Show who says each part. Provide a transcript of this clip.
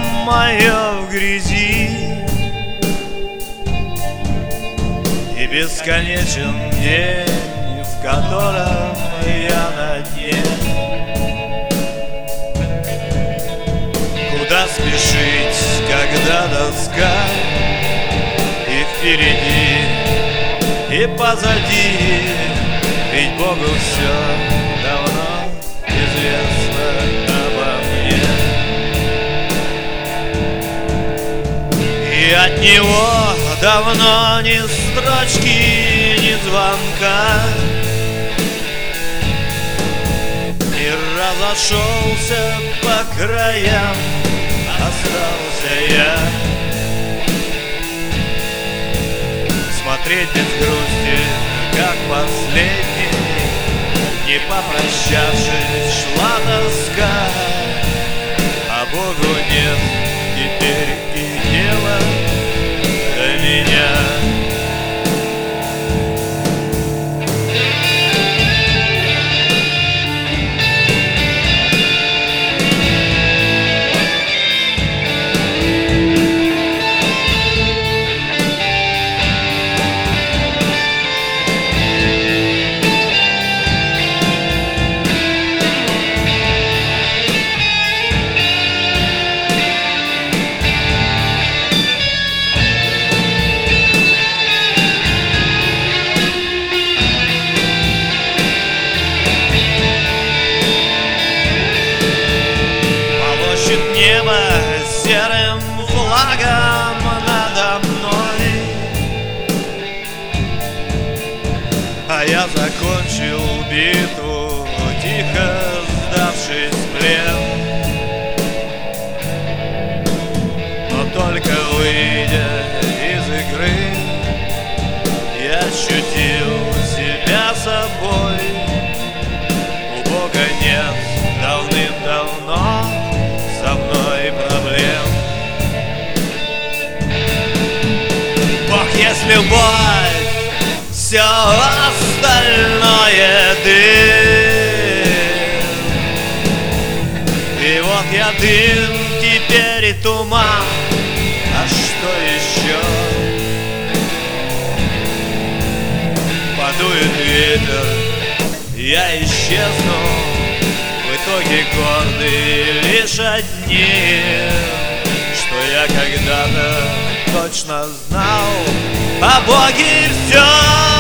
Speaker 1: мое в грязи, и бесконечен день, в котором я на дне. Куда спешить, когда доска и впереди, и позади, ведь Богу все давно известно обо мне. И от него давно ни строчки, ни звонка, и разошелся по краям, остался я. Смотреть без грусти, как последний, не попрощавшись, шла тоска, а Богу нет теперь и дела до меня. Небо серым флагом надо мной, а я закончил битву, тихо сдавшись в плен. Но только выйдя из игры, я ощутил себя собой. У Бога нет давным-давно со мной проблем. Бог есть любовь, все остальное дым. И вот я дым, теперь и туман, а что еще? Подует ветер, я исчезну, в итоге гордый лишь одним, что я когда-то точно знал о Боге все.